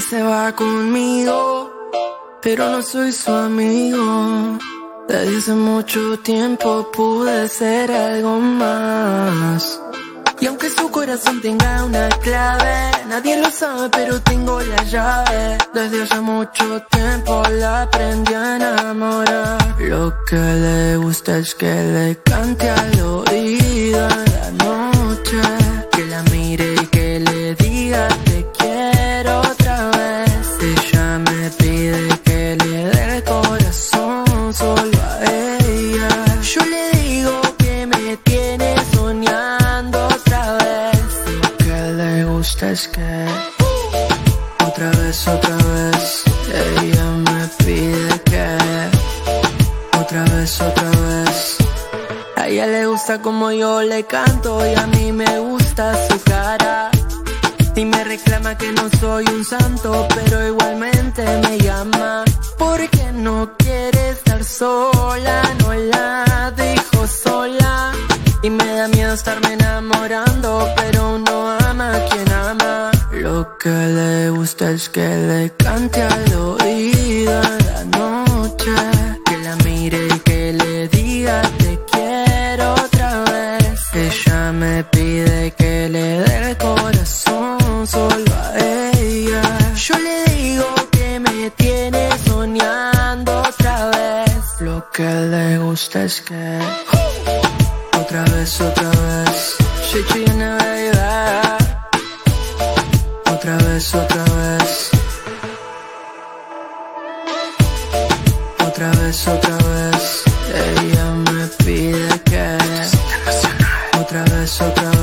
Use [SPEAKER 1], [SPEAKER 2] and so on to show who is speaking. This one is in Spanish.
[SPEAKER 1] se va conmigo, pero no soy su amigo. Desde hace mucho tiempo pude ser algo más. Y aunque su corazón tenga una clave, nadie lo sabe, pero tengo la llave. Desde hace mucho tiempo la aprendí a enamorar. Lo que le gusta es que le cante al oído en la noche, que la mire y que le diga te quiero otra vez. Ella me pide que le dé el corazón solo a ella. Yo le digo que me tiene soñando otra vez. Lo que le gusta es que otra vez ella me pide que otra vez. A ella le gusta como yo le canto y a mí me gusta su cara. Y me reclama que no soy un santo, pero igualmente me llama porque no quiere estar sola, no la dejo sola. Y me da miedo estarme enamorando, pero uno ama a quien ama. Lo que le gusta es que le cante al oído en la noche, que la mire y que le diga te quiero otra vez. Ella me pide que le dé el corazón solo a ella. Yo le digo que me tiene soñando otra vez. Lo que le gusta es que otra vez Chichi and baby. Otra vez Otra vez ella me pide que otra vez